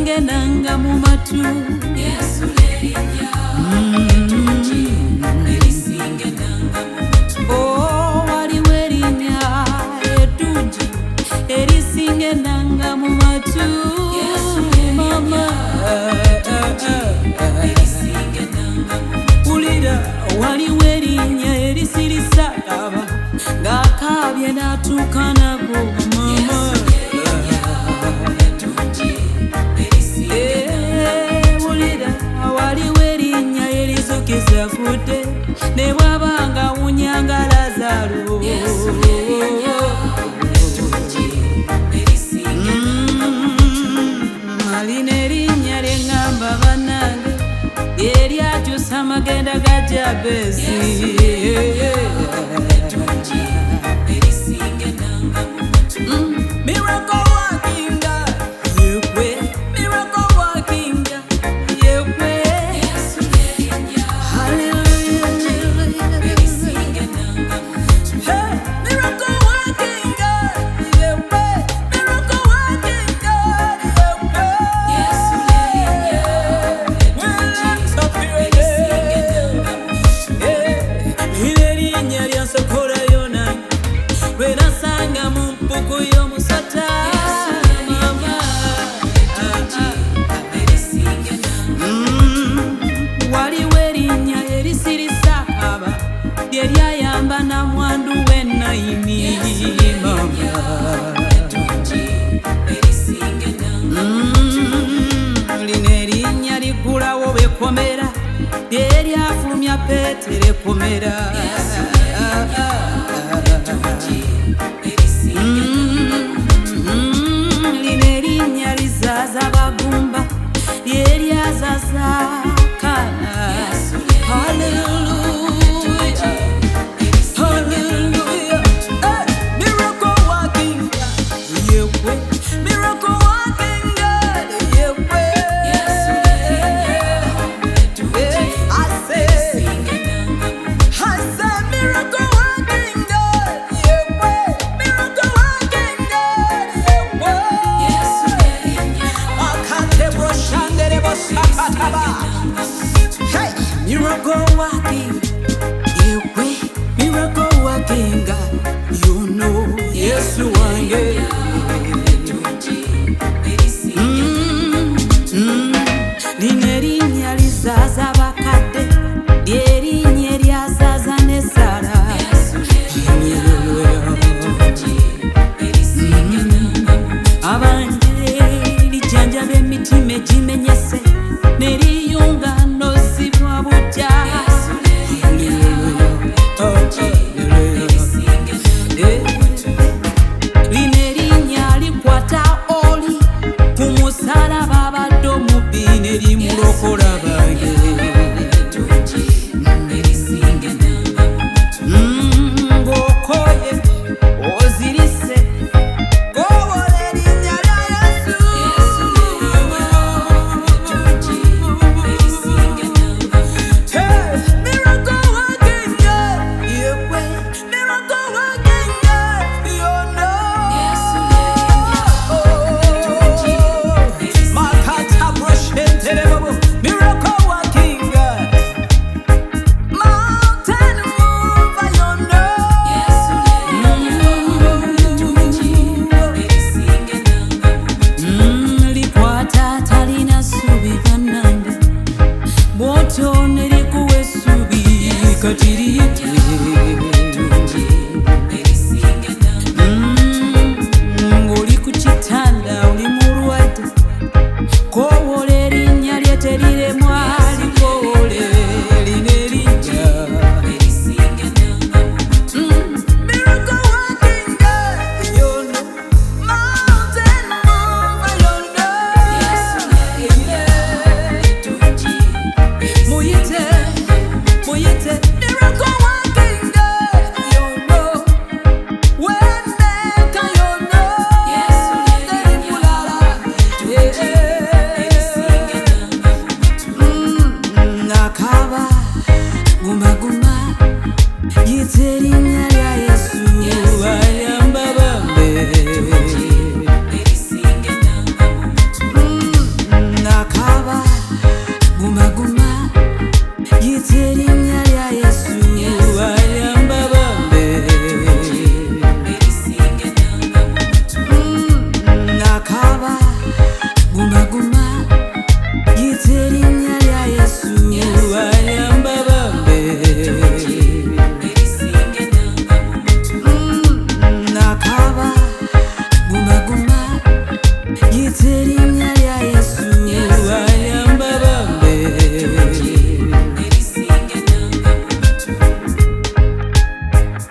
erisinge nanga mu matu. Yesu lerinnya eddungi erisinge nanga mu matu. Oh, waliwo erinnya eddungi erisinge nanga mu matu. Yesu lerinnya erisinge nanga mu matu. Wulira, waliwo erinnya erisirisa aba ng'akaabye n'atuuka nago mama. Wulira, waliwo erinnya erizukiza fudde ne bw'abanga wunyanga Lazaro. Alina erinnya ly'eŋŋamba bannange eryakyusa amagenda ga Jabezi. Miracle working God, yekwe. Miracle working God, yekwe. Hallelujah. Hey, miracle working God, yekwe. Miracle working God, yekwe. Erinnya lyansokola yona lwe nasanga mu mpuku y'omusota. Waliwo erinnya erisirisa aba lye lyayamba namwandu w'e Nayini. Lino erinnya liggulawo b'ekkomera lye lyafulumya Peetero ekkomera. Lino erinnya lizaaza bagumba lye lyazaza Kaana. Hallelujah. Hallelujah. Hey, miracle working God, yekwe. Miracle working God, yekwe. I say miracle working God, yekwe. Miracle working God, yekwe. Akatebro shanderebo sakataba. Hey, miracle working, yekwe. Miracle working God, you know Yesu wange. Lino erinnya lizaaza bakadde lye erinnya eryazaaza ne Sara. Abanje lijjanjaba emitima egimenyese